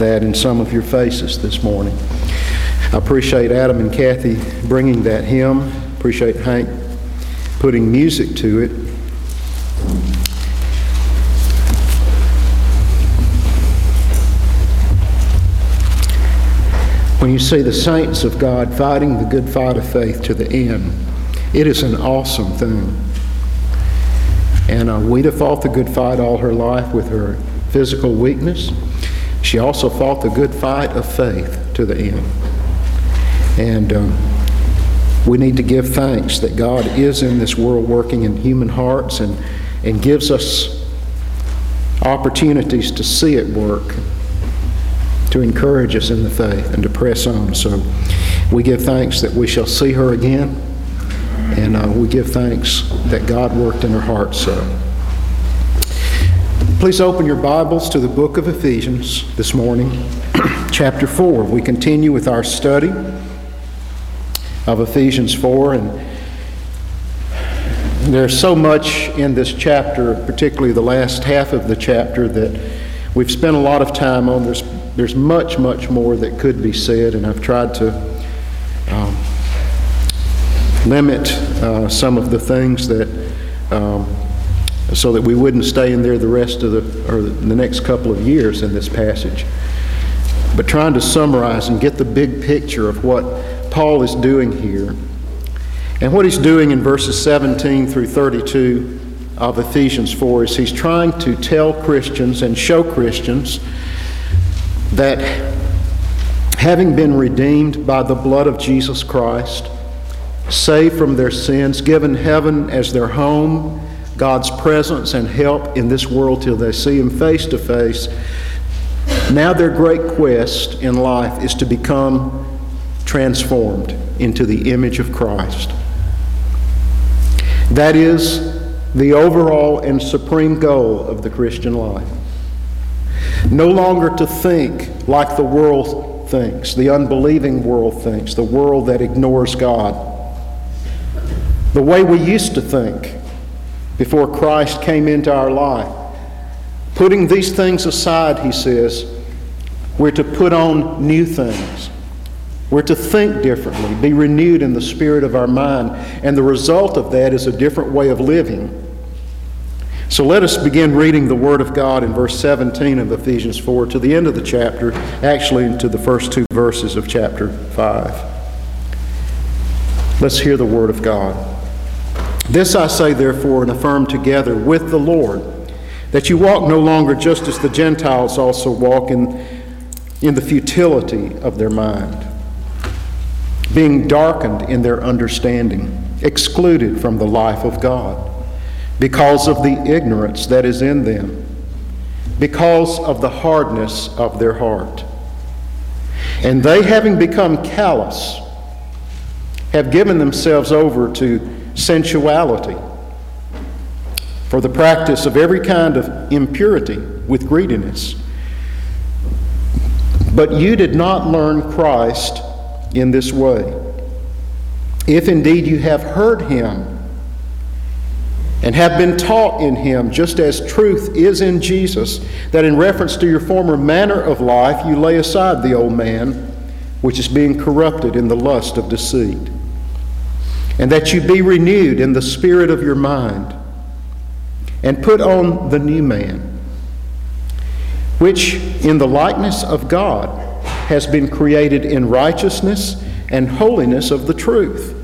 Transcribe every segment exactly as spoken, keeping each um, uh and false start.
that in some of your faces this morning. I appreciate Adam and Kathy bringing that hymn. Appreciate Hank putting music to it. When you see the saints of God fighting the good fight of faith to the end, it is an awesome thing. And uh, Weta fought the good fight all her life with her physical weakness. She also fought the good fight of faith to the end. And um, we need to give thanks that God is in this world working in human hearts and, and gives us opportunities to see it work, to encourage us in the faith and to press on. So we give thanks that we shall see her again, and uh, we give thanks that God worked in her heart so. Please open your Bibles to the book of Ephesians this morning, chapter four. We continue with our study of Ephesians four, and there's so much in this chapter, particularly the last half of the chapter, that we've spent a lot of time on. There's There's much, much more that could be said, and I've tried to um, limit uh, some of the things that, um, so that we wouldn't stay in there the rest of the, or the next couple of years in this passage. But trying to summarize and get the big picture of what Paul is doing here. And what he's doing in verses seventeen through thirty-two of Ephesians four is he's trying to tell Christians and show Christians that having been redeemed by the blood of Jesus Christ, saved from their sins, given heaven as their home, God's presence and help in this world till they see Him face to face, now their great quest in life is to become transformed into the image of Christ. That is the overall and supreme goal of the Christian life. No longer to think like the world thinks, the unbelieving world thinks, the world that ignores God. The way we used to think before Christ came into our life. Putting these things aside, he says, we're to put on new things. We're to think differently, be renewed in the spirit of our mind, and the result of that is a different way of living. So let us begin reading the Word of God in verse seventeen of Ephesians four to the end of the chapter, actually into the first two verses of chapter five. Let's hear the Word of God. This I say, therefore, and affirm together with the Lord, that you walk no longer just as the Gentiles also walk in, in the futility of their mind, being darkened in their understanding, excluded from the life of God, because of the ignorance that is in them, because of the hardness of their heart. And they, having become callous, have given themselves over to sensuality, for the practice of every kind of impurity with greediness. But you did not learn Christ in this way, if indeed you have heard Him and have been taught in Him, just as truth is in Jesus, that in reference to your former manner of life you lay aside the old man, which is being corrupted in the lust of deceit, and that you be renewed in the spirit of your mind, and put on the new man, which in the likeness of God has been created in righteousness and holiness of the truth.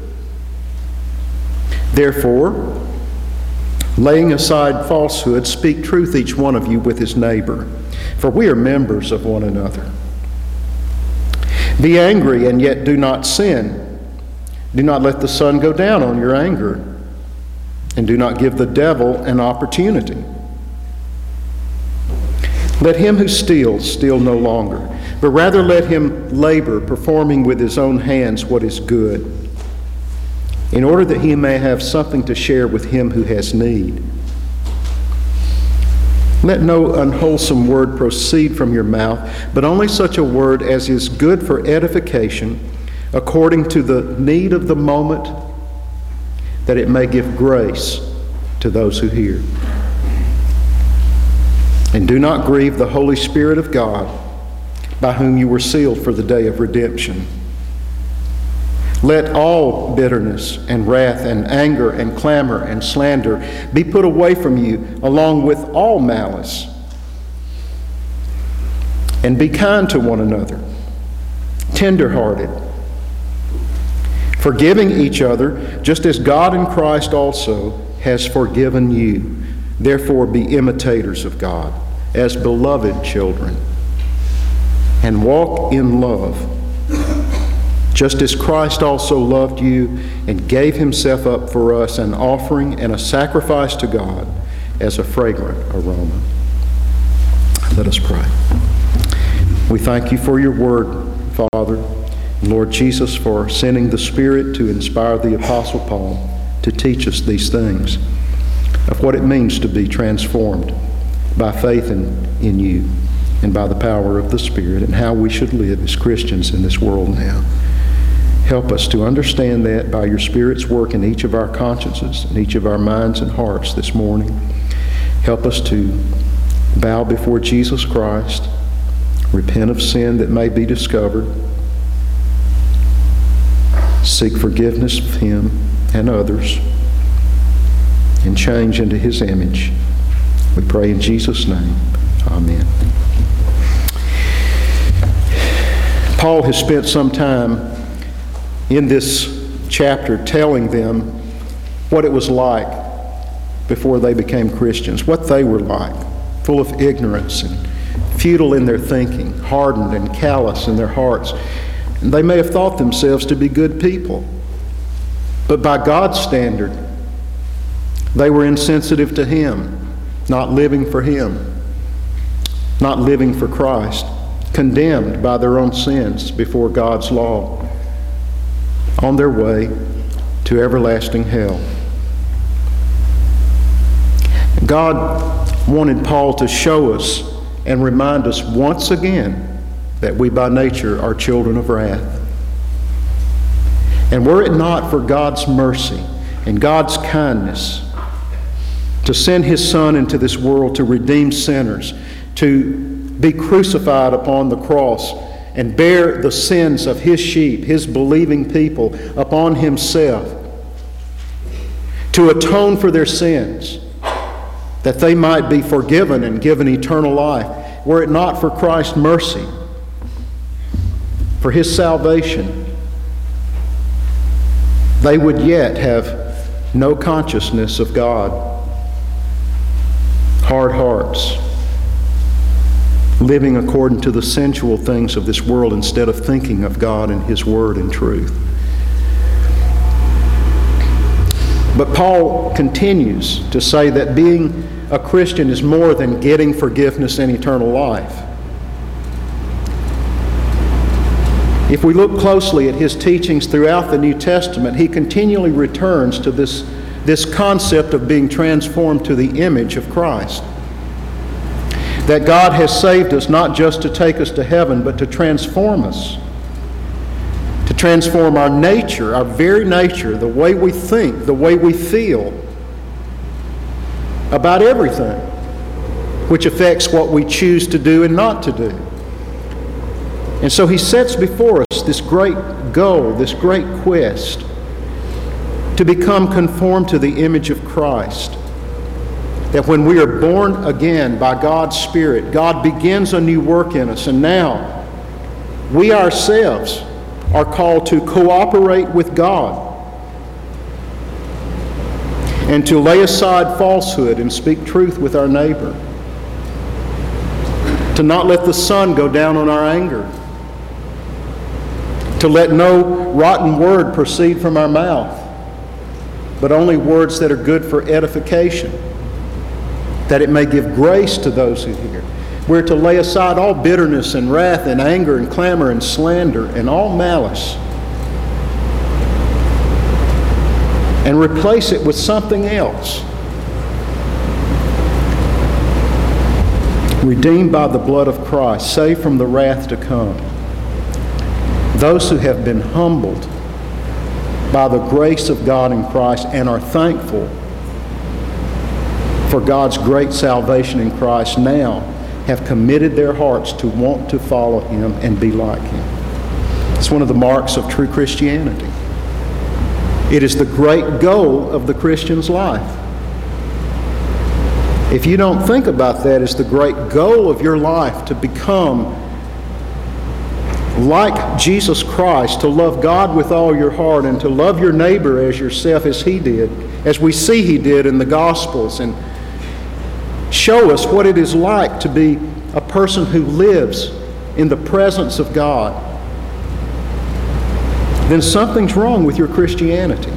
Therefore, laying aside falsehood, speak truth each one of you with his neighbor, for we are members of one another. Be angry and yet do not sin. Do not let the sun go down on your anger, and do not give the devil an opportunity. Let him who steals steal no longer, but rather let him labor, performing with his own hands what is good, in order that he may have something to share with him who has need. Let no unwholesome word proceed from your mouth, but only such a word as is good for edification, according to the need of the moment, that it may give grace to those who hear. And do not grieve the Holy Spirit of God, by whom you were sealed for the day of redemption. Let all bitterness and wrath and anger and clamor and slander be put away from you, along with all malice. And be kind to one another, tender-hearted, forgiving each other, just as God in Christ also has forgiven you. Therefore be imitators of God as beloved children, and walk in love, just as Christ also loved you and gave himself up for us, an offering and a sacrifice to God as a fragrant aroma. Let us pray. We thank you for your word, Father, Lord Jesus, for sending the Spirit to inspire the Apostle Paul to teach us these things of what it means to be transformed by faith in, in you and by the power of the Spirit, and how we should live as Christians in this world now. Help us to understand that by your Spirit's work in each of our consciences, in each of our minds and hearts this morning. Help us to bow before Jesus Christ, repent of sin that may be discovered, seek forgiveness of him and others, and change into his image. We pray in Jesus' name. Amen. Paul has spent some time in this chapter telling them what it was like before they became Christians, what they were like, full of ignorance and futile in their thinking, hardened and callous in their hearts. And they may have thought themselves to be good people, but by God's standard, they were insensitive to him, not living for him, not living for Christ, condemned by their own sins before God's law, on their way to everlasting hell. God wanted Paul to show us and remind us once again that we by nature are children of wrath. And were it not for God's mercy and God's kindness to send his Son into this world to redeem sinners, to be crucified upon the cross and bear the sins of his sheep, his believing people, upon himself, to atone for their sins, that they might be forgiven and given eternal life, were it not for Christ's mercy, for his salvation, they would yet have no consciousness of God, hard hearts, living according to the sensual things of this world instead of thinking of God and his word and truth. But Paul continues to say that being a Christian is more than getting forgiveness and eternal life. If we look closely at his teachings throughout the New Testament, he continually returns to this, this concept of being transformed to the image of Christ. That God has saved us not just to take us to heaven, but to transform us. To transform our nature, our very nature, the way we think, the way we feel about everything, which affects what we choose to do and not to do. And so he sets before us this great goal, this great quest to become conformed to the image of Christ. That when we are born again by God's Spirit, God begins a new work in us. And now, we ourselves are called to cooperate with God and to lay aside falsehood and speak truth with our neighbor. To not let the sun go down on our anger. To let no rotten word proceed from our mouth, but only words that are good for edification, that it may give grace to those who hear. We're to lay aside all bitterness and wrath and anger and clamor and slander and all malice and replace it with something else. Redeemed by the blood of Christ, saved from the wrath to come. Those who have been humbled by the grace of God in Christ and are thankful for God's great salvation in Christ now have committed their hearts to want to follow Him and be like Him. It's one of the marks of true Christianity. It is the great goal of the Christian's life. If you don't think about that as the great goal of your life, to become like Jesus Christ, to love God with all your heart and to love your neighbor as yourself as He did, as we see He did in the Gospels, and show us what it is like to be a person who lives in the presence of God, then something's wrong with your Christianity.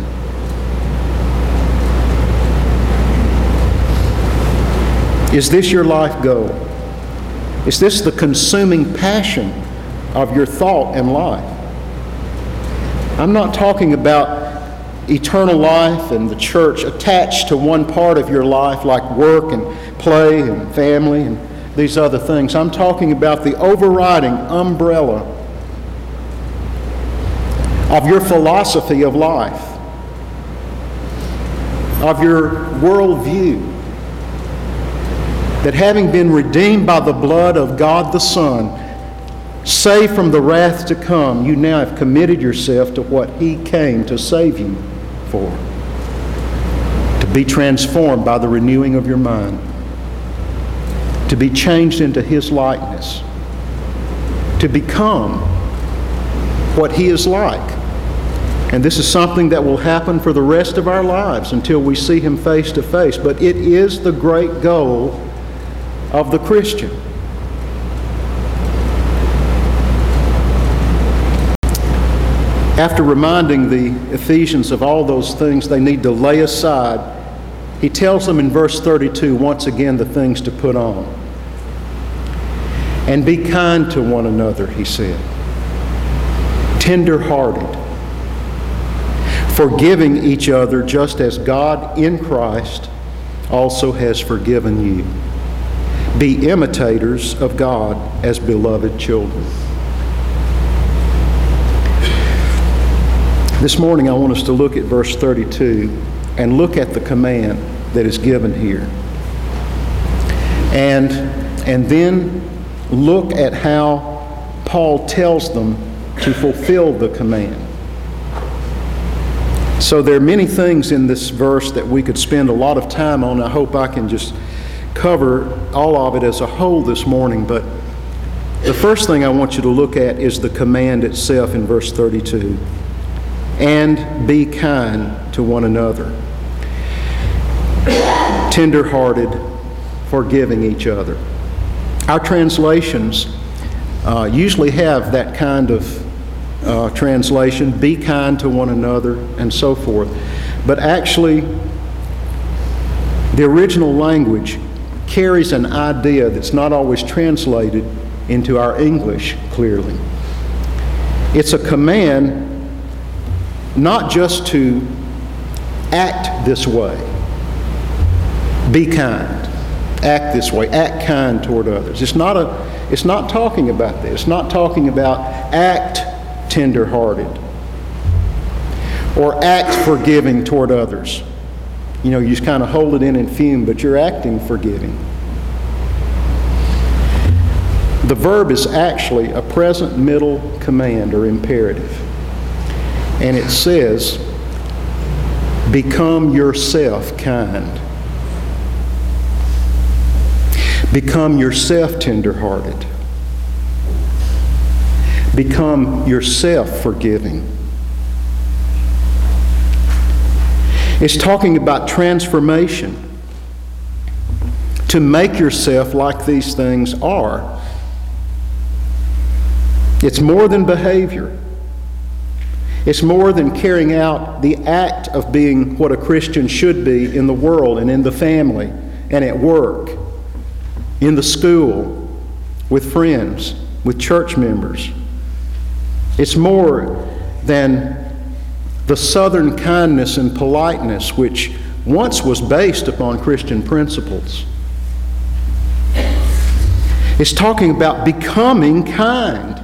Is this your life goal? Is this the consuming passion of your thought and life? I'm not talking about eternal life and the church attached to one part of your life, like work and play and family and these other things. I'm talking about the overriding umbrella of your philosophy of life, of your worldview, that having been redeemed by the blood of God the Son, saved from the wrath to come, you now have committed yourself to what He came to save you for. To be transformed by the renewing of your mind. To be changed into His likeness. To become what He is like. And this is something that will happen for the rest of our lives until we see Him face to face. But it is the great goal of the Christian. After reminding the Ephesians of all those things they need to lay aside, he tells them in verse thirty-two once again the things to put on. And be kind to one another, he said. Tender-hearted. Forgiving each other just as God in Christ also has forgiven you. Be imitators of God as beloved children. This morning I want us to look at verse thirty-two and look at the command that is given here. And, and then look at how Paul tells them to fulfill the command. So there are many things in this verse that we could spend a lot of time on. I hope I can just cover all of it as a whole this morning, but the first thing I want you to look at is the command itself in verse thirty-two. And be kind to one another. Tender-hearted, forgiving each other. Our translations uh, usually have that kind of uh, translation, be kind to one another, and so forth. But actually, the original language carries an idea that's not always translated into our English clearly. It's a command not just to act this way, be kind, act this way, act kind toward others. It's not a, it's not talking about this. It's not talking about act tender-hearted or act forgiving toward others. You know, you just kind of hold it in and fume, but you're acting forgiving. The verb is actually a present middle command or imperative. And it says, become yourself kind. Become yourself tender-hearted. Become yourself forgiving. It's talking about transformation. To make yourself like these things are. It's more than behavior. It's more than carrying out the act of being what a Christian should be in the world and in the family and at work, in the school, with friends, with church members. It's more than the southern kindness and politeness which once was based upon Christian principles. It's talking about becoming kind.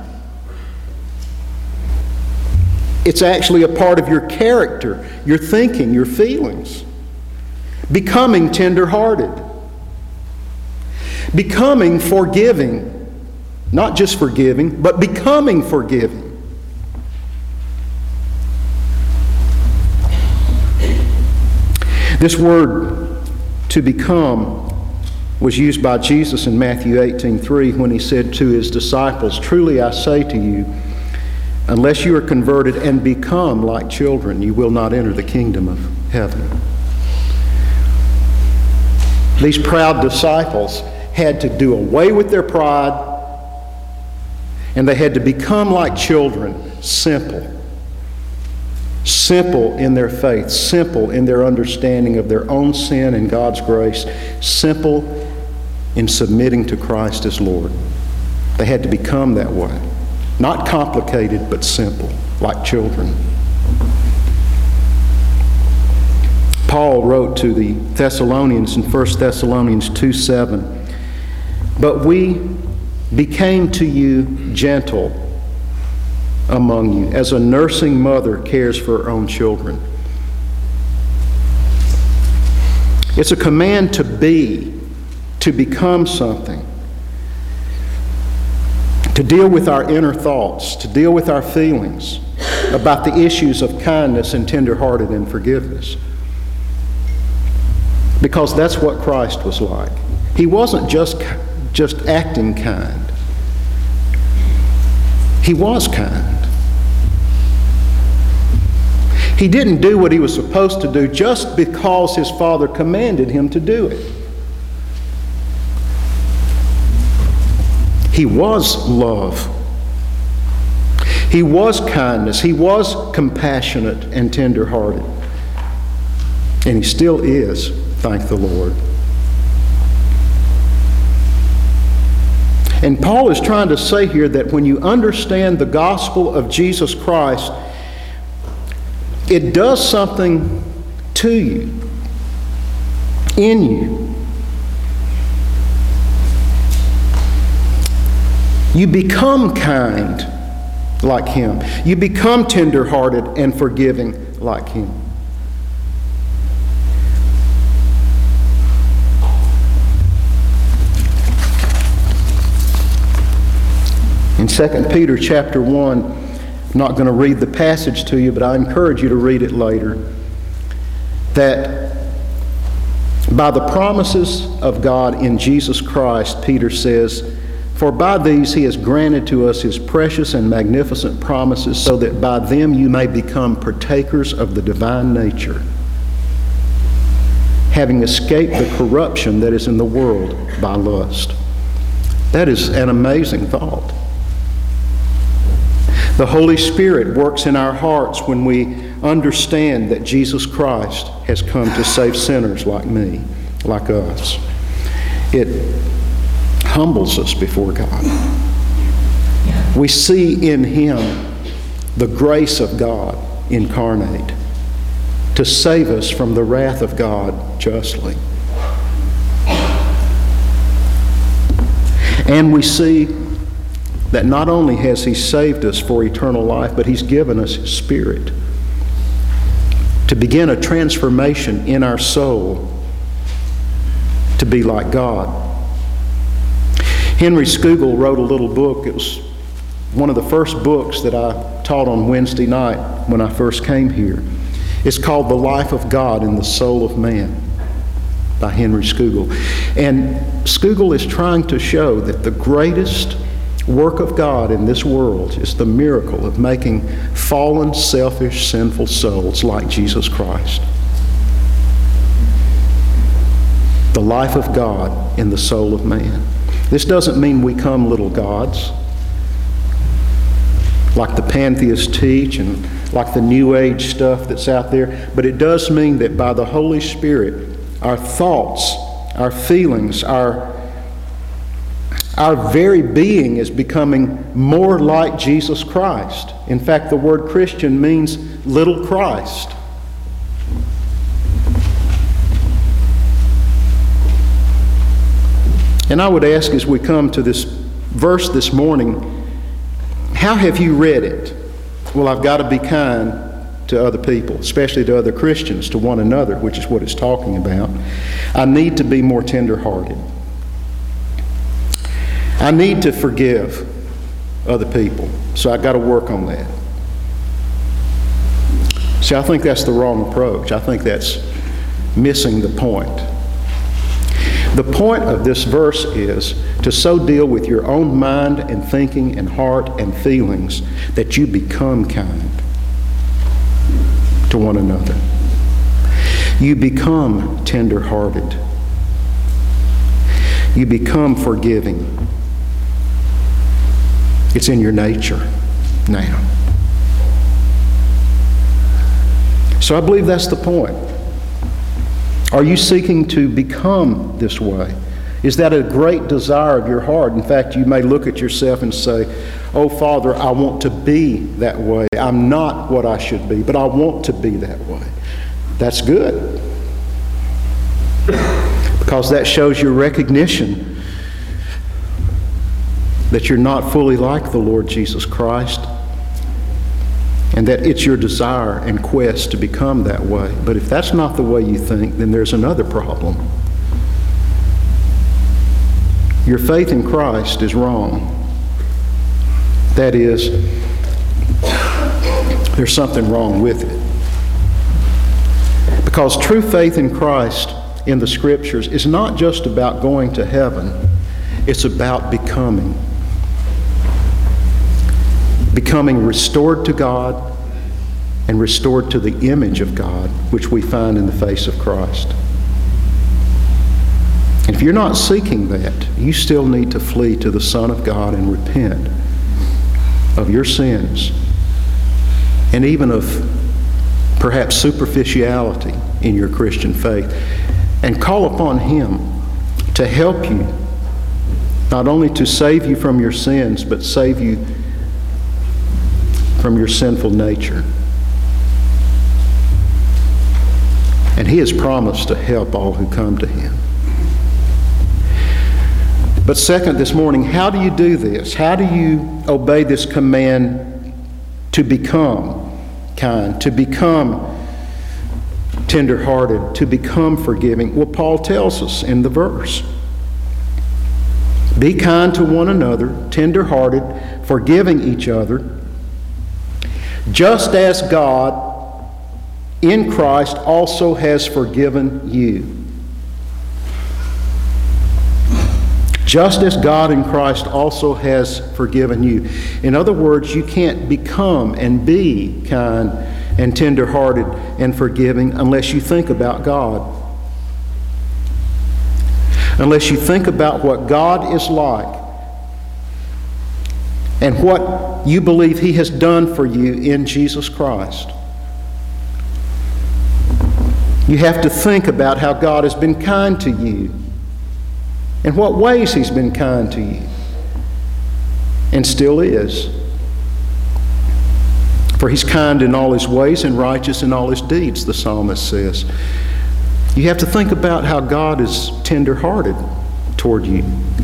It's actually a part of your character, your thinking, your feelings. Becoming tender-hearted. Becoming forgiving. Not just forgiving, but becoming forgiving. This word, to become, was used by Jesus in Matthew eighteen three when he said to his disciples, "Truly I say to you, unless you are converted and become like children, you will not enter the kingdom of heaven." These proud disciples had to do away with their pride, and they had to become like children, simple. Simple in their faith, simple in their understanding of their own sin and God's grace, simple in submitting to Christ as Lord. They had to become that way. Not complicated, but simple, like children. Paul wrote to the Thessalonians in First Thessalonians two seven, "But we became to you gentle among you, as a nursing mother cares for her own children." It's a command to be, to become something, to deal with our inner thoughts, to deal with our feelings about the issues of kindness and tenderhearted and forgiveness. Because that's what Christ was like. He wasn't just, just acting kind. He was kind. He didn't do what he was supposed to do just because his Father commanded him to do it. He was love. He was kindness. He was compassionate and tender-hearted. And he still is, thank the Lord. And Paul is trying to say here that when you understand the gospel of Jesus Christ, it does something to you, in you. You become kind like him. You become tender-hearted and forgiving like him. In Second Peter chapter one, I'm not going to read the passage to you, but I encourage you to read it later, that by the promises of God in Jesus Christ, Peter says, "For by these he has granted to us his precious and magnificent promises, so that by them you may become partakers of the divine nature, having escaped the corruption that is in the world by lust." That is an amazing thought. The Holy Spirit works in our hearts when we understand that Jesus Christ has come to save sinners like me, like us. It humbles us before God. We see in him the grace of God incarnate to save us from the wrath of God justly. And we see that not only has he saved us for eternal life, but he's given us his Spirit to begin a transformation in our soul to be like God. Henry Scougal wrote a little book. It was one of the first books that I taught on Wednesday night when I first came here. It's called The Life of God in the Soul of Man by Henry Scougal. And Scougal is trying to show that the greatest work of God in this world is the miracle of making fallen, selfish, sinful souls like Jesus Christ. The life of God in the soul of man. This doesn't mean we become little gods like the pantheists teach and like the New Age stuff that's out there, but it does mean that by the Holy Spirit, our thoughts, our feelings, our Our very being is becoming more like Jesus Christ. In fact, the word Christian means little Christ. And I would ask as we come to this verse this morning, how have you read it? Well, I've got to be kind to other people, especially to other Christians, to one another, which is what it's talking about. I need to be more tender-hearted. I need to forgive other people, so I've got to work on that. See, I think that's the wrong approach. I think that's missing the point. The point of this verse is to so deal with your own mind and thinking and heart and feelings that you become kind to one another. You become tender-hearted. You become forgiving. It's in your nature now. So I believe that's the point. Are you seeking to become this way? Is that a great desire of your heart? In fact, you may look at yourself and say, "Oh, Father, I want to be that way. I'm not what I should be, but I want to be that way." That's good. Because that shows your recognition that you're not fully like the Lord Jesus Christ, and that it's your desire and quest to become that way. But if that's not the way you think, then there's another problem. Your faith in Christ is wrong. That is, there's something wrong with it. Because true faith in Christ in the Scriptures is not just about going to heaven, it's about becoming. Becoming restored to God and restored to the image of God, which we find in the face of Christ. And if you're not seeking that, you still need to flee to the Son of God and repent of your sins and even of perhaps superficiality in your Christian faith, and call upon Him to help you, not only to save you from your sins, but save you from your sinful nature. And He has promised to help all who come to Him. But second, this morning, how do you do this? How do you obey this command to become kind, to become tender-hearted, to become forgiving? Well, Paul tells us in the verse. Be kind to one another, tender-hearted, forgiving each other, just as God in Christ also has forgiven you. Just as God in Christ also has forgiven you. In other words, you can't become and be kind and tender-hearted and forgiving unless you think about God. Unless you think about what God is like and what you believe He has done for you in Jesus Christ. You have to think about how God has been kind to you and what ways He's been kind to you and still is. For He's kind in all His ways and righteous in all His deeds, the psalmist says. You have to think about how God is tender-hearted toward you.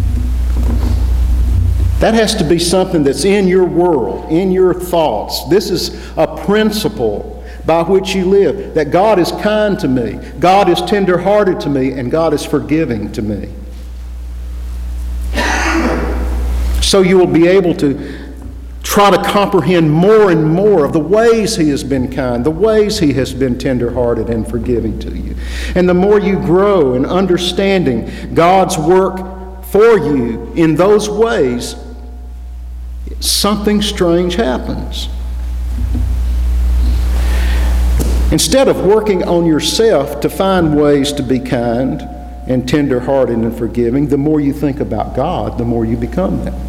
That has to be something that's in your world, in your thoughts. This is a principle by which you live, that God is kind to me, God is tender-hearted to me, and God is forgiving to me. So you will be able to try to comprehend more and more of the ways He has been kind, the ways He has been tender-hearted and forgiving to you. And the more you grow in understanding God's work for you in those ways, something strange happens. Instead of working on yourself to find ways to be kind and tender-hearted and forgiving, the more you think about God, the more you become that way.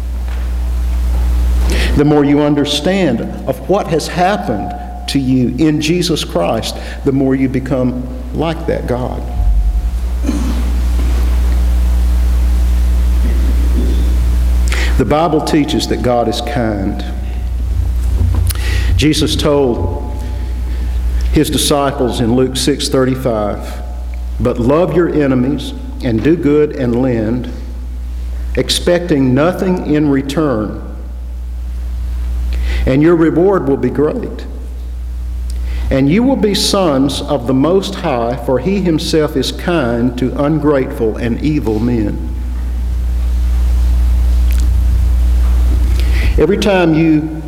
The more you understand of what has happened to you in Jesus Christ, the more you become like that God. The Bible teaches that God is kind. Jesus told His disciples in Luke six thirty-five, "But love your enemies and do good and lend, expecting nothing in return, and your reward will be great. And you will be sons of the Most High, for He Himself is kind to ungrateful and evil men." Every time you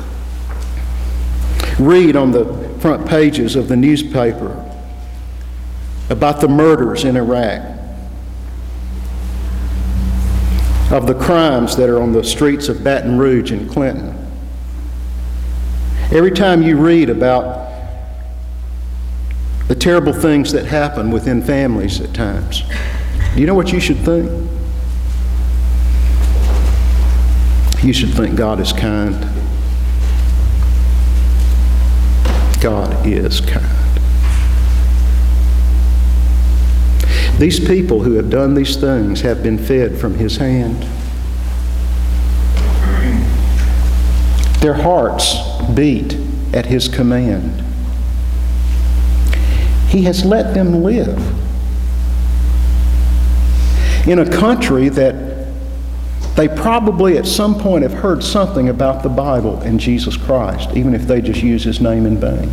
read on the front pages of the newspaper about the murders in Iraq, of the crimes that are on the streets of Baton Rouge and Clinton, every time you read about the terrible things that happen within families at times, do you know what you should think? You should think God is kind. God is kind. These people who have done these things have been fed from His hand. Their hearts beat at His command. He has let them live in a country that they probably at some point have heard something about the Bible and Jesus Christ, even if they just use His name in vain.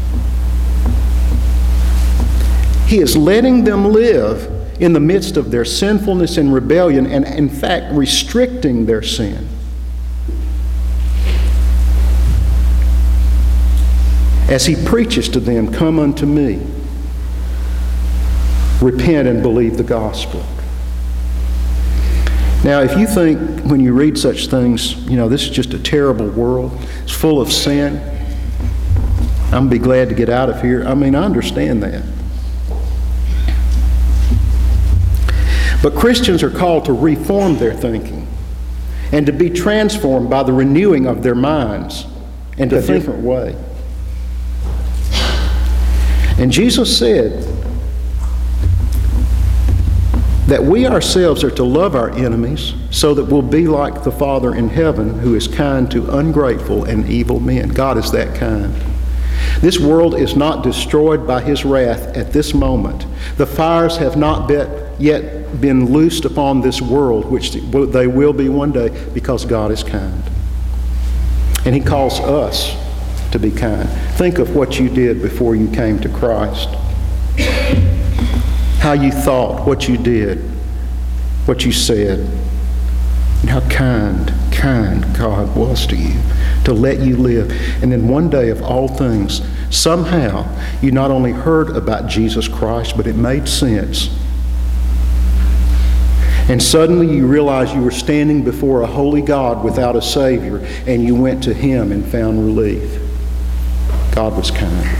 He is letting them live in the midst of their sinfulness and rebellion, and in fact restricting their sin. As He preaches to them, "Come unto me, repent and believe the gospel." Now, if you think when you read such things, you know, this is just a terrible world, it's full of sin, I'm going to be glad to get out of here. I mean, I understand that. But Christians are called to reform their thinking and to be transformed by the renewing of their minds in a different way. And Jesus said that we ourselves are to love our enemies so that we'll be like the Father in heaven, who is kind to ungrateful and evil men. God is that kind. This world is not destroyed by His wrath at this moment. The fires have not yet been loosed upon this world, which they will be one day, because God is kind. And He calls us to be kind. Think of what you did before you came to Christ. How you thought, what you did, what you said, and how kind, kind God was to you, to let you live. And then one day of all things, somehow you not only heard about Jesus Christ, but it made sense. And suddenly you realized you were standing before a holy God without a Savior, and you went to Him and found relief. God was kind.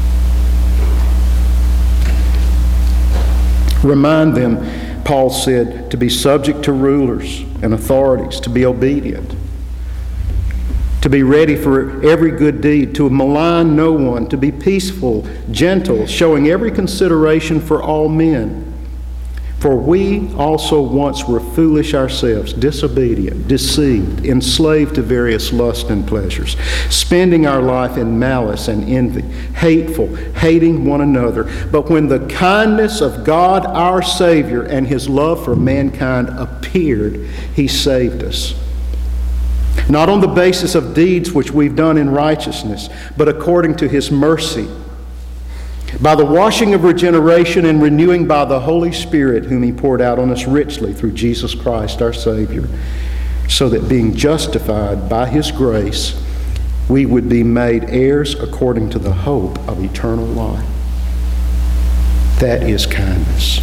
Remind them, Paul said, to be subject to rulers and authorities, to be obedient, to be ready for every good deed, to malign no one, to be peaceful, gentle, showing every consideration for all men. For we also once were foolish ourselves, disobedient, deceived, enslaved to various lusts and pleasures, spending our life in malice and envy, hateful, hating one another. But when the kindness of God our Savior and His love for mankind appeared, He saved us. Not on the basis of deeds which we've done in righteousness, but according to His mercy, by the washing of regeneration and renewing by the Holy Spirit, whom He poured out on us richly through Jesus Christ our Savior, so that being justified by His grace, we would be made heirs according to the hope of eternal life. That is kindness.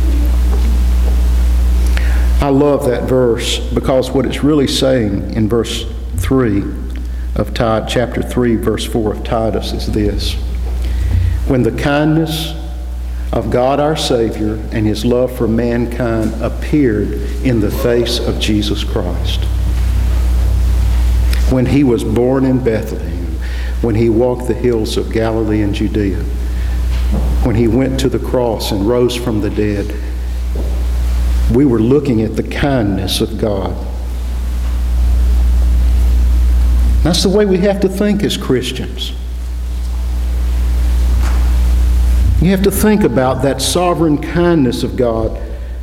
I love that verse, because what it's really saying in verse three of Titus, chapter three, verse four of Titus is this: when the kindness of God our Savior and His love for mankind appeared in the face of Jesus Christ. When He was born in Bethlehem, when He walked the hills of Galilee and Judea, when He went to the cross and rose from the dead, we were looking at the kindness of God. That's the way we have to think as Christians. You have to think about that sovereign kindness of God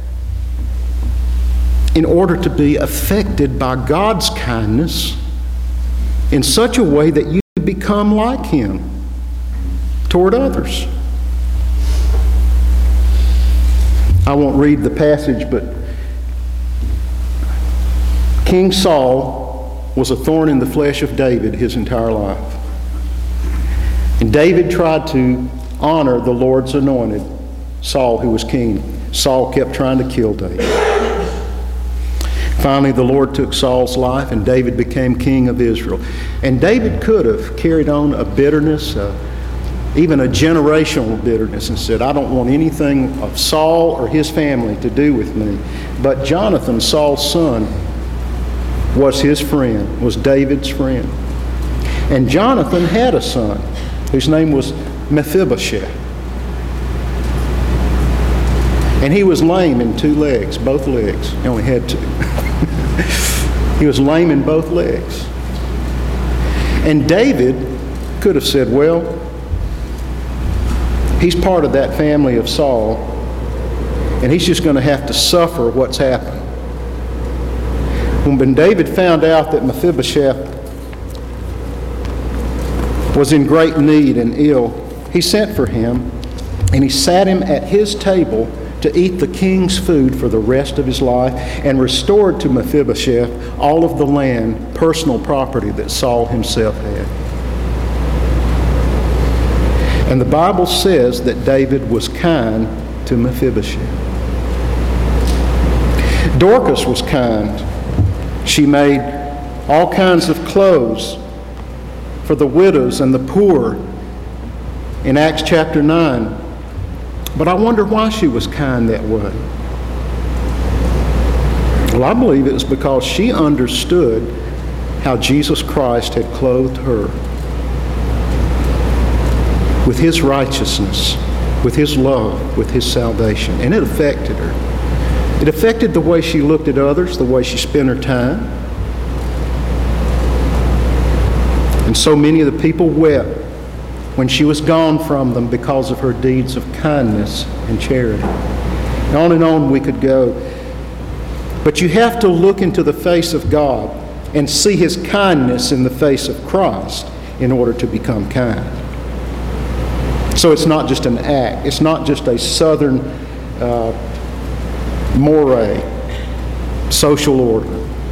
in order to be affected by God's kindness in such a way that you become like Him toward others. I won't read the passage, but King Saul was a thorn in the flesh of David his entire life. And David tried to honor the Lord's anointed, Saul, who was king. Saul kept trying to kill David. Finally, the Lord took Saul's life, and David became king of Israel. And David could have carried on a bitterness, uh, even a generational bitterness, and said, I don't want anything of Saul or his family to do with me. But Jonathan, Saul's son, was his friend, was David's friend. And Jonathan had a son whose name was Mephibosheth. And he was lame in two legs, both legs. He only had two. He was lame in both legs. And David could have said, well, he's part of that family of Saul, and he's just going to have to suffer what's happened. When David found out that Mephibosheth was in great need and ill, he sent for him, and he sat him at his table to eat the king's food for the rest of his life, and restored to Mephibosheth all of the land, personal property that Saul himself had. And the Bible says that David was kind to Mephibosheth. Dorcas was kind. She made all kinds of clothes for the widows and the poor in Acts chapter nine. But I wonder why she was kind that way. Well, I believe it was because she understood how Jesus Christ had clothed her with his righteousness, with his love, with his salvation. And it affected her. It affected the way she looked at others, the way she spent her time. And so many of the people wept when she was gone from them because of her deeds of kindness and charity. And on and on we could go. But you have to look into the face of God and see his kindness in the face of Christ in order to become kind. So it's not just an act. It's not just a southern uh, moray, social order.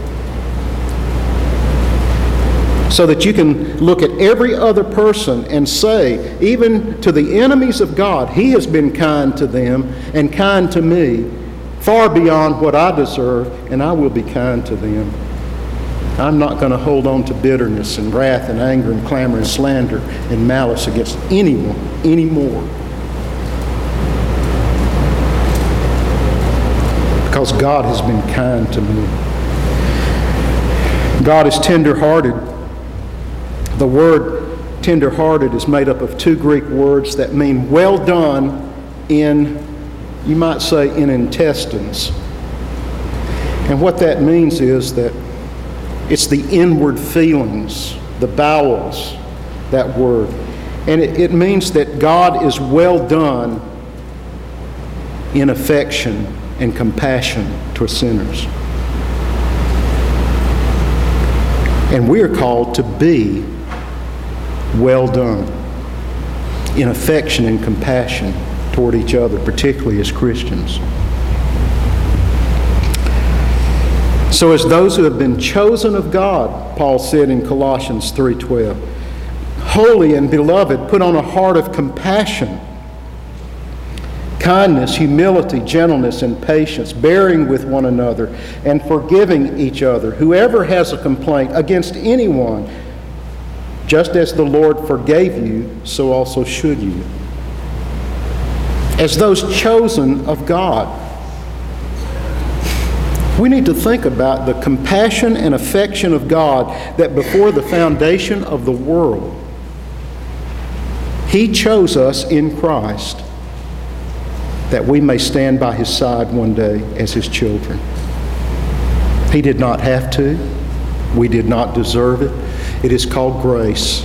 So that you can look at every other person and say, even to the enemies of God, he has been kind to them and kind to me, far beyond what I deserve, and I will be kind to them. I'm not going to hold on to bitterness and wrath and anger and clamor and slander and malice against anyone anymore. Because God has been kind to me. God is tender-hearted. The word tender-hearted is made up of two Greek words that mean well done in, you might say, in intestines. And what that means is that it's the inward feelings, the bowels, that word. And it, it means that God is well done in affection and compassion toward sinners. And we are called to be well done in affection and compassion toward each other, particularly as Christians. So as those who have been chosen of God, Paul said in Colossians three twelve, holy and beloved, put on a heart of compassion, kindness, humility, gentleness, and patience, bearing with one another and forgiving each other. Whoever has a complaint against anyone, just as the Lord forgave you, so also should you. As those chosen of God, we need to think about the compassion and affection of God that before the foundation of the world, he chose us in Christ that we may stand by his side one day as his children. He did not have to. We did not deserve it. It is called grace.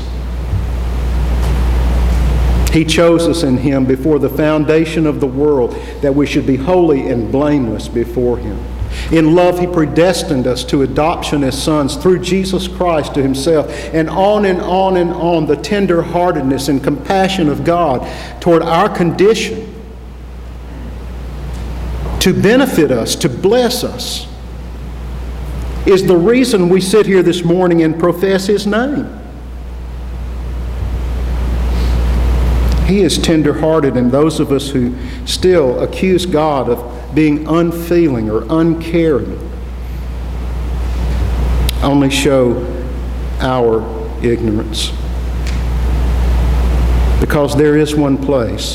He chose us in him before the foundation of the world that we should be holy and blameless before him. In love, he predestined us to adoption as sons through Jesus Christ to himself. And on and on and on, the tender-heartedness and compassion of God toward our condition to benefit us, to bless us. is the reason we sit here this morning and profess His name. He is tender-hearted, and those of us who still accuse God of being unfeeling or uncaring only show our ignorance. Because there is one place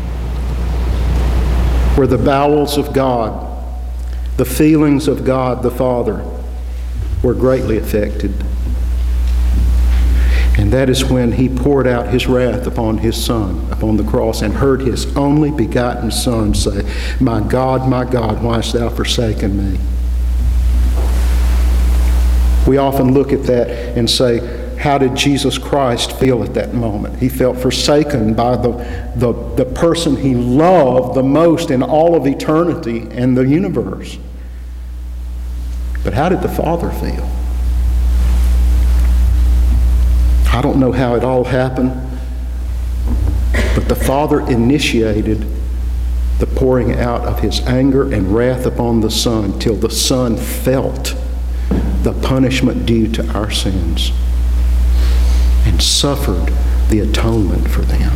where the bowels of God, the feelings of God the Father, were greatly affected. And that is when He poured out His wrath upon His Son upon the cross and heard His only begotten Son say, "My God, my God, why hast thou forsaken me?" We often look at that and say, how did Jesus Christ feel at that moment? He felt forsaken by the, the, the person He loved the most in all of eternity and the universe. But how did the Father feel? I don't know how it all happened, but the Father initiated the pouring out of His anger and wrath upon the Son till the Son felt the punishment due to our sins and suffered the atonement for them.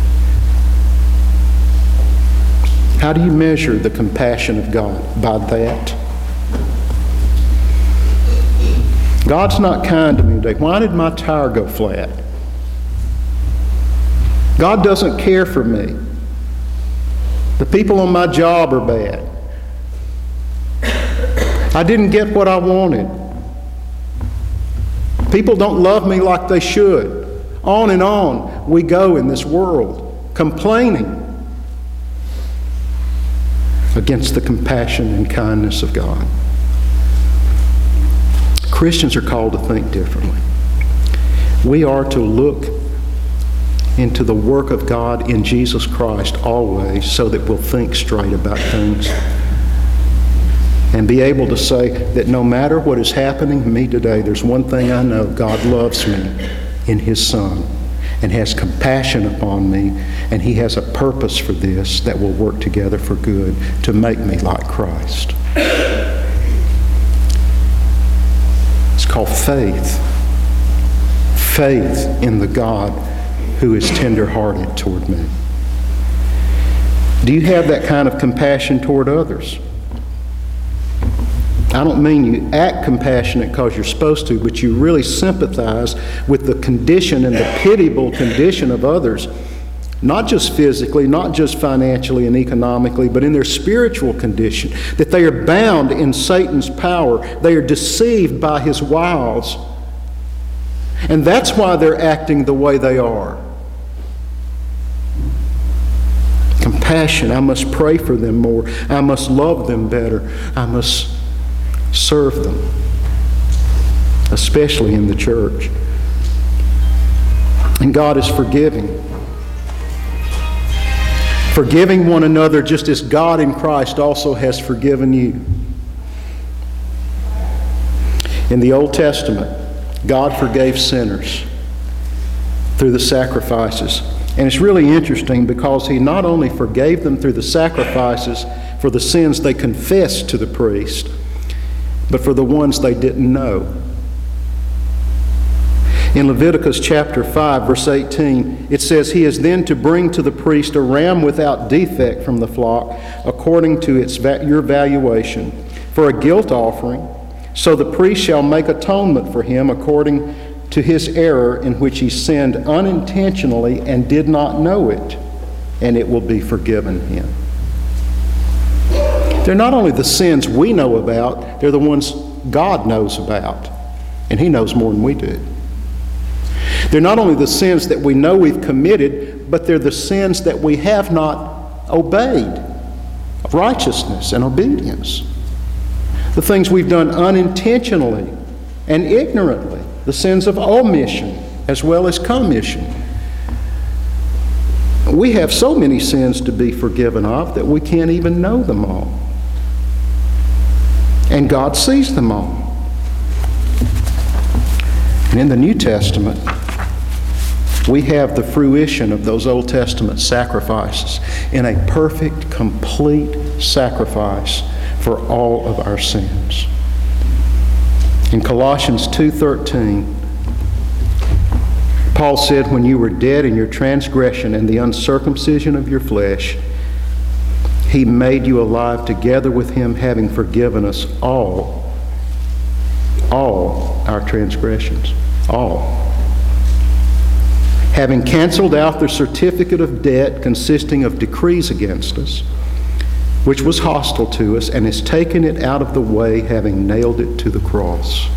How do you measure the compassion of God? By that. God's not kind to me today. Why did my tire go flat? God doesn't care for me. The people on my job are bad. I didn't get what I wanted. People don't love me like they should. On and on we go in this world, complaining against the compassion and kindness of God. Christians are called to think differently. We are to look into the work of God in Jesus Christ always so that we'll think straight about things and be able to say that no matter what is happening to me today, there's one thing I know: God loves me in His Son and has compassion upon me, and He has a purpose for this that will work together for good to make me like Christ. It's called faith. Faith in the God who is tender-hearted toward me. Do you have that kind of compassion toward others? I don't mean you act compassionate because you're supposed to, but you really sympathize with the condition and the pitiable condition of others, not just physically, not just financially and economically, but in their spiritual condition, that they are bound in Satan's power. They are deceived by his wiles. And that's why they're acting the way they are. Compassion. I must pray for them more. I must love them better. I must serve them, especially in the church. And God is forgiving. Forgiving one another just as God in Christ also has forgiven you. In the Old Testament, God forgave sinners through the sacrifices. And it's really interesting because He not only forgave them through the sacrifices for the sins they confessed to the priest, but for the ones they didn't know. In Leviticus chapter five, verse eighteen, it says, "He is then to bring to the priest a ram without defect from the flock, according to its va- your valuation, for a guilt offering. So the priest shall make atonement for him according to his error in which he sinned unintentionally and did not know it, and it will be forgiven him." They're not only the sins we know about, they're the ones God knows about, and He knows more than we do. They're not only the sins that we know we've committed, but they're the sins that we have not obeyed, of righteousness and obedience. The things we've done unintentionally and ignorantly, the sins of omission as well as commission. We have so many sins to be forgiven of that we can't even know them all. And God sees them all. And in the New Testament, we have the fruition of those Old Testament sacrifices in a perfect, complete sacrifice for all of our sins. In Colossians two thirteen, Paul said, when you were dead in your transgression and the uncircumcision of your flesh, He made you alive together with Him, having forgiven us all, all our transgressions, all. Having canceled out the certificate of debt consisting of decrees against us, which was hostile to us, and has taken it out of the way, having nailed it to the cross.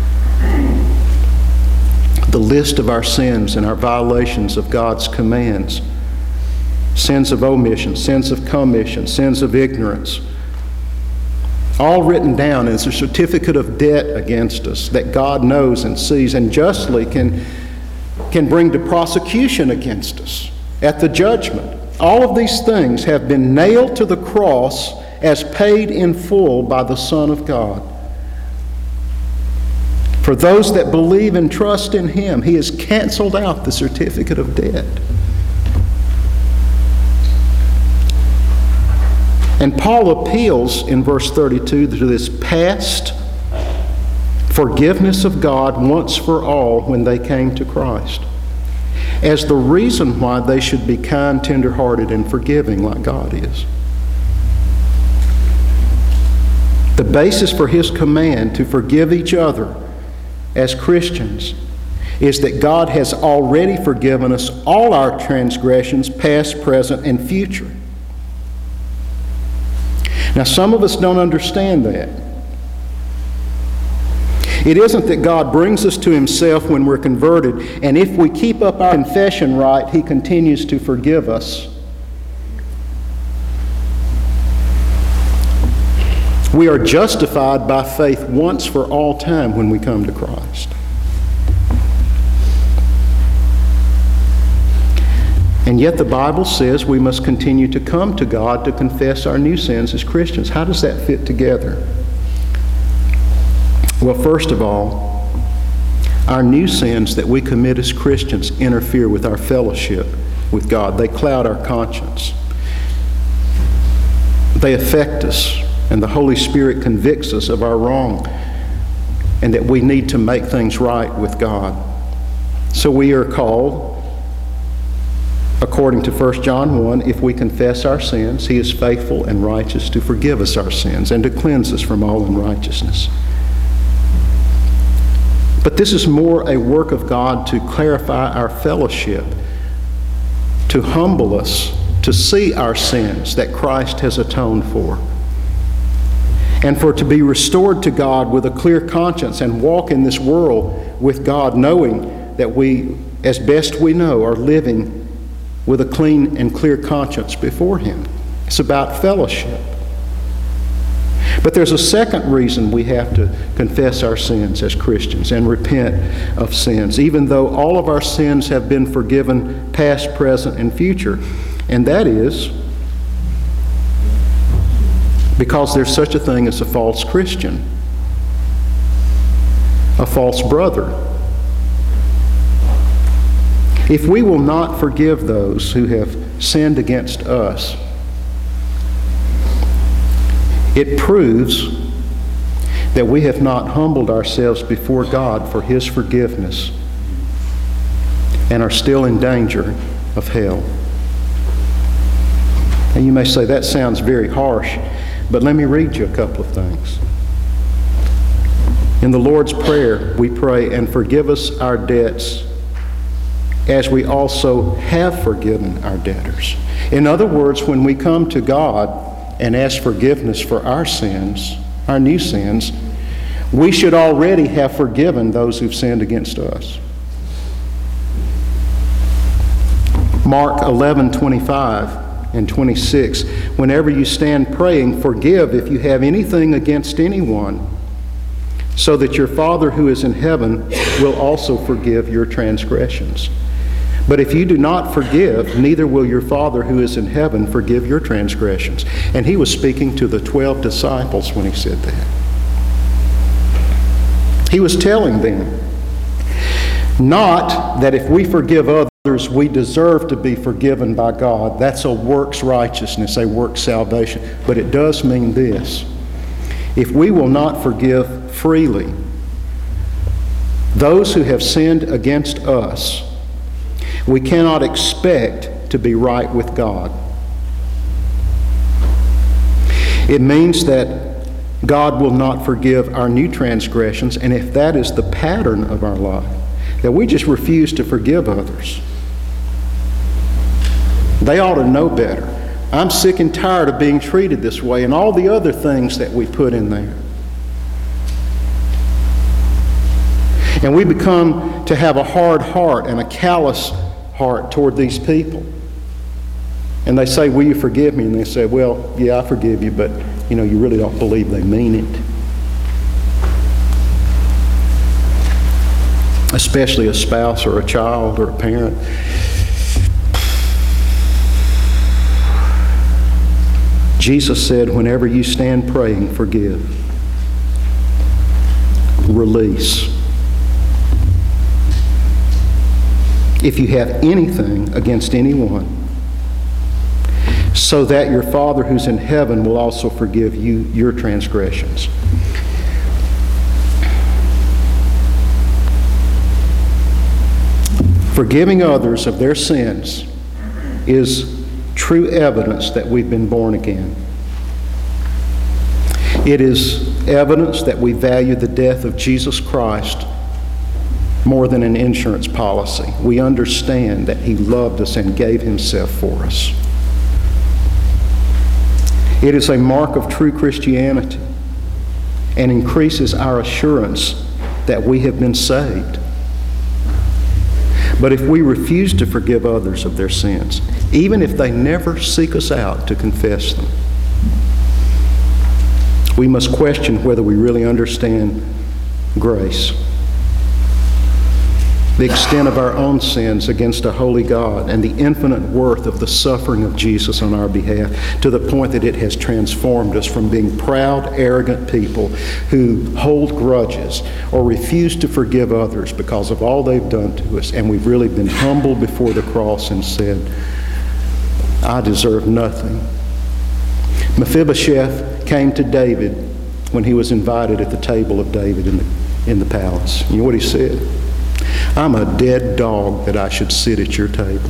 The list of our sins and our violations of God's commands, sins of omission, sins of commission, sins of ignorance, all written down as a certificate of debt against us that God knows and sees and justly can, can bring to prosecution against us at the judgment. All of these things have been nailed to the cross as paid in full by the Son of God. For those that believe and trust in Him, He has canceled out the certificate of debt. And Paul appeals in verse thirty-two to this past forgiveness of God once for all when they came to Christ, as the reason why they should be kind, tender-hearted, and forgiving like God is. The basis for His command to forgive each other as Christians is that God has already forgiven us all our transgressions, past, present, and future. Now, some of us don't understand that. It isn't that God brings us to Himself when we're converted, and if we keep up our confession right, He continues to forgive us. We are justified by faith once for all time when we come to Christ. And yet the Bible says we must continue to come to God to confess our new sins as Christians. How does that fit together? Well, first of all, our new sins that we commit as Christians interfere with our fellowship with God. They cloud our conscience. They affect us. And the Holy Spirit convicts us of our wrong and that we need to make things right with God. So we are called, according to First John one, if we confess our sins, He is faithful and righteous to forgive us our sins and to cleanse us from all unrighteousness. But this is more a work of God to clarify our fellowship, to humble us, to see our sins that Christ has atoned for, and for to be restored to God with a clear conscience and walk in this world with God, knowing that we, as best we know, are living with a clean and clear conscience before Him. It's about fellowship. But there's a second reason we have to confess our sins as Christians and repent of sins, even though all of our sins have been forgiven, past, present, and future. And that is because there's such a thing as a false Christian, a false brother. If we will not forgive those who have sinned against us, it proves that we have not humbled ourselves before God for His forgiveness and are still in danger of hell. And you may say, that sounds very harsh, but let me read you a couple of things. In the Lord's Prayer, we pray, and forgive us our debts as we also have forgiven our debtors. In other words, when we come to God and ask forgiveness for our sins, our new sins, we should already have forgiven those who've sinned against us. Mark eleven twenty-five and twenty-six, whenever you stand praying, forgive if you have anything against anyone, so that your Father who is in heaven will also forgive your transgressions. But if you do not forgive, neither will your Father who is in heaven forgive your transgressions. And He was speaking to the twelve disciples when He said that. He was telling them, not that if we forgive others, we deserve to be forgiven by God. That's a works righteousness, a works salvation. But it does mean this: if we will not forgive freely, those who have sinned against us, we cannot expect to be right with God. It means that God will not forgive our new transgressions, and if that is the pattern of our life, that we just refuse to forgive others. They ought to know better. I'm sick and tired of being treated this way, and all the other things that we put in there. And we become to have a hard heart and a callous heart toward these people. And they say, will you forgive me? And they say, well, yeah, I forgive you, but you know, you really don't believe they mean it. Especially a spouse or a child or a parent. Jesus said, whenever you stand praying, forgive. Release. If you have anything against anyone, so that your Father who's in heaven will also forgive you your transgressions. Forgiving others of their sins is true evidence that we've been born again. It is evidence that we value the death of Jesus Christ more than an insurance policy. We understand that He loved us and gave Himself for us. It is a mark of true Christianity and increases our assurance that we have been saved. But if we refuse to forgive others of their sins, even if they never seek us out to confess them, we must question whether we really understand grace, the extent of our own sins against a holy God, and the infinite worth of the suffering of Jesus on our behalf, to the point that it has transformed us from being proud, arrogant people who hold grudges or refuse to forgive others because of all they've done to us, and we've really been humbled before the cross and said, I deserve nothing. Mephibosheth came to David when he was invited at the table of David in the, in the palace. You know what he said? I'm a dead dog that I should sit at your table.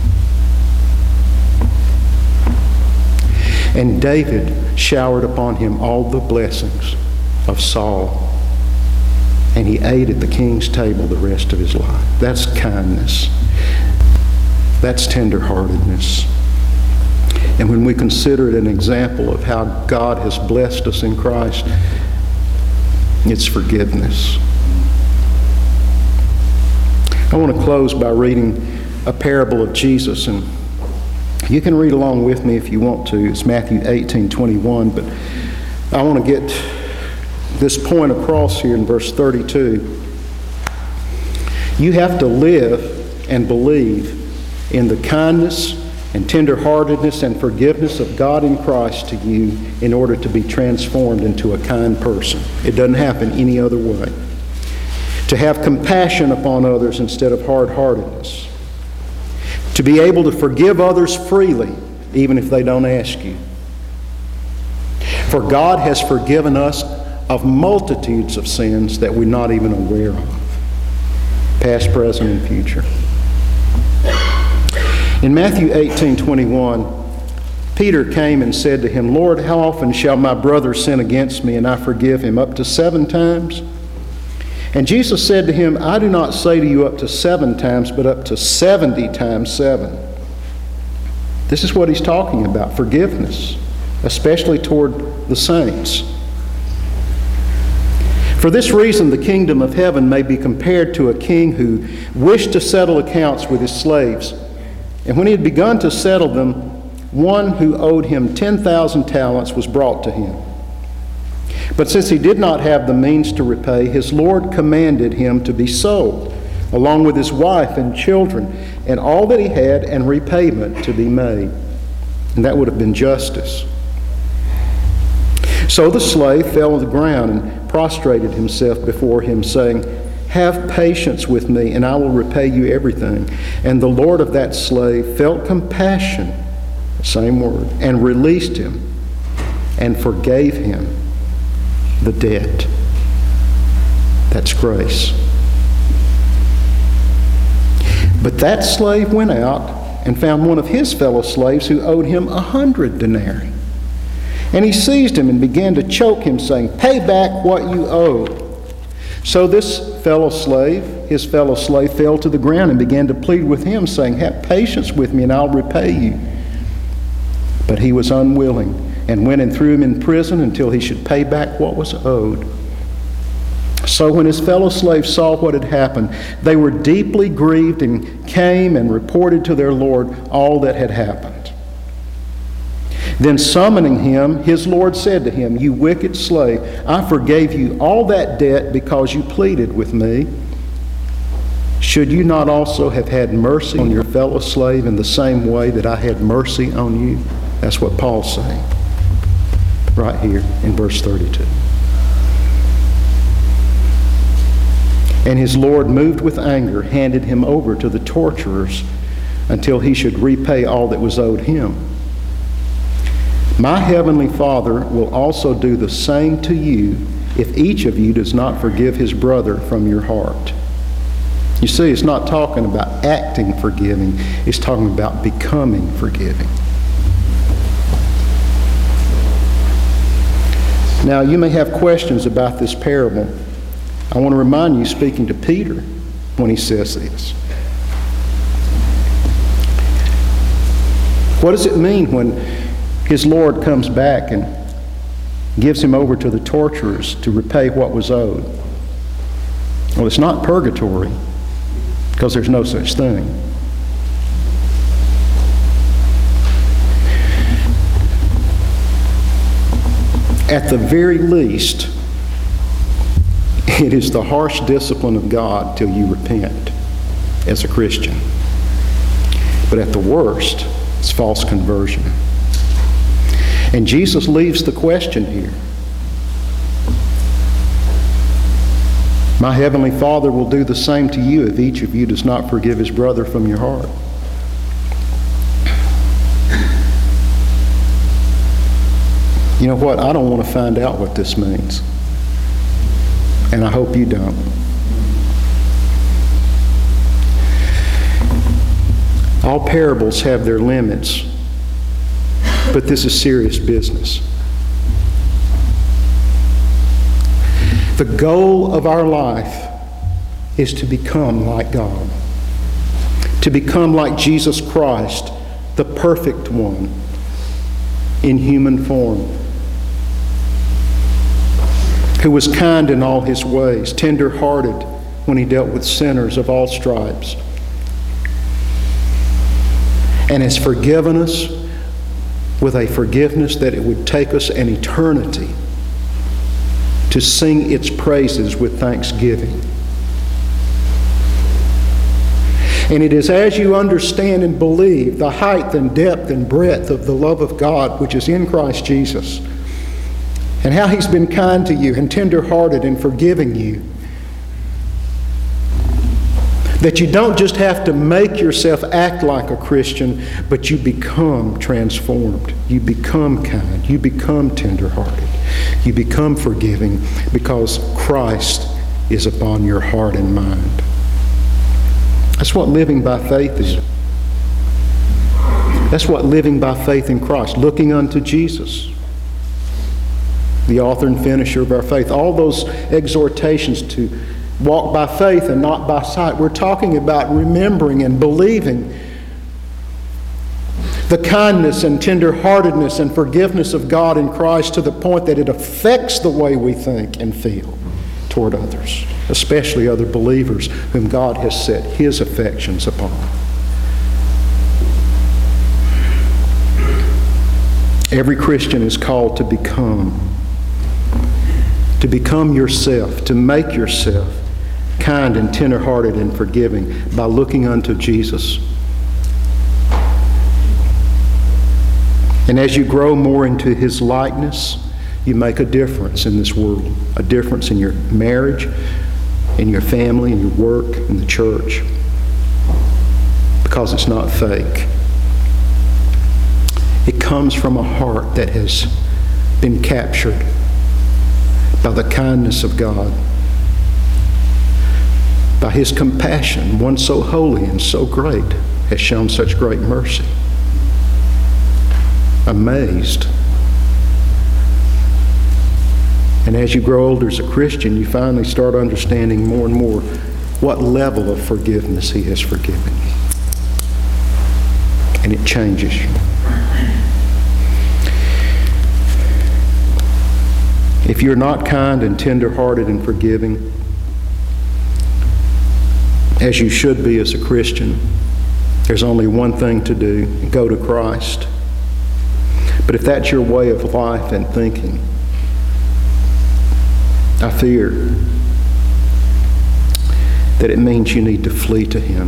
And David showered upon him all the blessings of Saul. And he ate at the king's table the rest of his life. That's kindness. That's tenderheartedness. And when we consider it an example of how God has blessed us in Christ, it's forgiveness. I want to close by reading a parable of Jesus, and you can read along with me if you want to. It's Matthew eighteen twenty-one, but I want to get this point across here in verse thirty-two. You have to live and believe in the kindness and tenderheartedness and forgiveness of God in Christ to you in order to be transformed into a kind person. It doesn't happen any other way. To have compassion upon others instead of hard-heartedness. To be able to forgive others freely, even if they don't ask you. For God has forgiven us of multitudes of sins that we're not even aware of. Past, present, and future. In Matthew eighteen twenty-one, Peter came and said to him, Lord, how often shall my brother sin against me and I forgive him? Up to seven times? And Jesus said to him, I do not say to you up to seven times, but up to seventy times seven. This is what he's talking about, forgiveness, especially toward the saints. For this reason, the kingdom of heaven may be compared to a king who wished to settle accounts with his slaves. And when he had begun to settle them, one who owed him ten thousand talents was brought to him. But since he did not have the means to repay, his Lord commanded him to be sold, along with his wife and children, and all that he had, and repayment to be made. And that would have been justice. So the slave fell to the ground and prostrated himself before him, saying, Have patience with me, and I will repay you everything. And the Lord of that slave felt compassion, same word, and released him, and forgave him the debt. That's grace. But that slave went out and found one of his fellow slaves who owed him a hundred denarii. And he seized him and began to choke him, saying, "Pay back what you owe." So this fellow slave, his fellow slave, fell to the ground and began to plead with him, saying, "Have patience with me, and I'll repay you." But he was unwilling, and went and threw him in prison until he should pay back what was owed. So when his fellow slaves saw what had happened, they were deeply grieved and came and reported to their Lord all that had happened. Then summoning him, his Lord said to him, "You wicked slave, I forgave you all that debt because you pleaded with me. Should you not also have had mercy on your fellow slave in the same way that I had mercy on you?" That's what Paul's saying right here in verse thirty-two. And his Lord, moved with anger, handed him over to the torturers until he should repay all that was owed him. My heavenly Father will also do the same to you if each of you does not forgive his brother from your heart. You see, it's not talking about acting forgiving. It's talking about becoming forgiving. Now, you may have questions about this parable. I want to remind you, speaking to Peter when he says this. What does it mean when his Lord comes back and gives him over to the torturers to repay what was owed? Well, it's not purgatory, because there's no such thing. At the very least, it is the harsh discipline of God till you repent as a Christian. But at the worst, it's false conversion. And Jesus leaves the question here. My heavenly Father will do the same to you if each of you does not forgive his brother from your heart. You know what? I don't want to find out what this means. And I hope you don't. All parables have their limits, but this is serious business. The goal of our life is to become like God, to become like Jesus Christ, the perfect one in human form, who was kind in all his ways, tender-hearted when he dealt with sinners of all stripes, and has forgiven us with a forgiveness that it would take us an eternity to sing its praises with thanksgiving. And it is as you understand and believe the height and depth and breadth of the love of God which is in Christ Jesus, and how he's been kind to you and tender-hearted and forgiving you, that you don't just have to make yourself act like a Christian, but you become transformed. You become kind. You become tender-hearted. You become forgiving because Christ is upon your heart and mind. That's what living by faith is. That's what living by faith in Christ, looking unto Jesus, the author and finisher of our faith. All those exhortations to walk by faith and not by sight. We're talking about remembering and believing the kindness and tenderheartedness and forgiveness of God in Christ to the point that it affects the way we think and feel toward others, especially other believers whom God has set his affections upon. Every Christian is called to become to become yourself, to make yourself kind and tender-hearted and forgiving by looking unto Jesus. And as you grow more into his likeness, you make a difference in this world, a difference in your marriage, in your family, in your work, in the church, because it's not fake. It comes from a heart that has been captured by the kindness of God, By His compassion, one so holy and so great has shown such great mercy. Amazed. And as you grow older as a Christian, you finally start understanding more and more what level of forgiveness He has forgiven you. And it changes you. If you're not kind and tender-hearted and forgiving, as you should be as a Christian, there's only one thing to do: go to Christ. But if that's your way of life and thinking, I fear that it means you need to flee to Him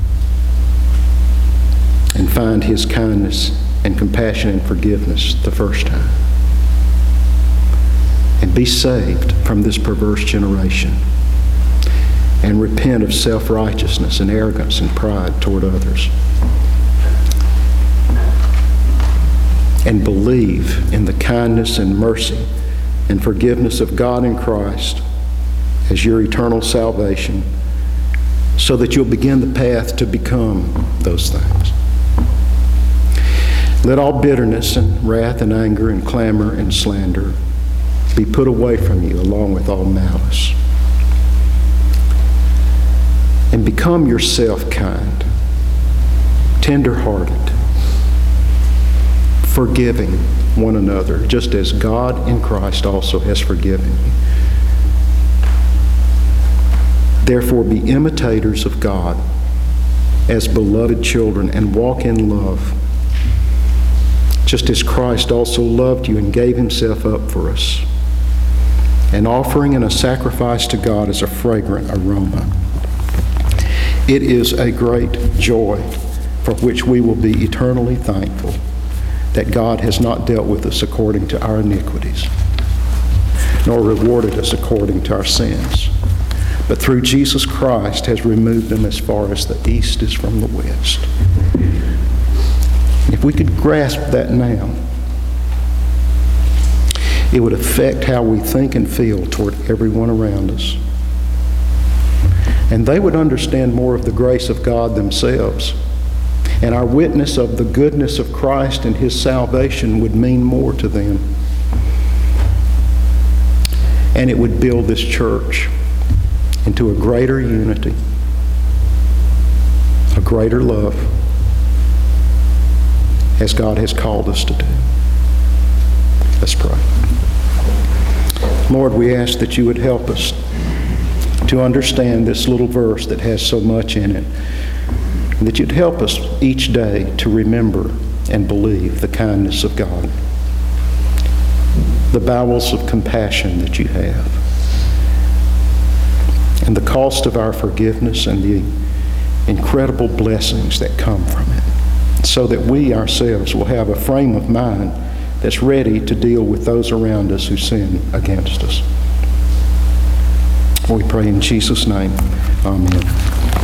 and find His kindness and compassion and forgiveness the first time. And be saved from this perverse generation. And repent of self-righteousness and arrogance and pride toward others. And believe in the kindness and mercy and forgiveness of God in Christ as your eternal salvation, so that you'll begin the path to become those things. Let all bitterness and wrath and anger and clamor and slander be put away from you, along with all malice. And become yourself kind, tender-hearted, forgiving one another, just as God in Christ also has forgiven you. Therefore, be imitators of God as beloved children, and walk in love, just as Christ also loved you and gave Himself up for us, an offering and a sacrifice to God as a fragrant aroma. It is a great joy for which we will be eternally thankful that God has not dealt with us according to our iniquities, nor rewarded us according to our sins, but through Jesus Christ has removed them as far as the east is from the west. If we could grasp that now, it would affect how we think and feel toward everyone around us. And they would understand more of the grace of God themselves. And our witness of the goodness of Christ and His salvation would mean more to them. And it would build this church into a greater unity, a greater love, as God has called us to do. Let's pray. Lord, we ask that you would help us to understand this little verse that has so much in it, and that you'd help us each day to remember and believe the kindness of God, the bowels of compassion that you have, and the cost of our forgiveness and the incredible blessings that come from it, so that we ourselves will have a frame of mind that's ready to deal with those around us who sin against us. We pray in Jesus' name. Amen.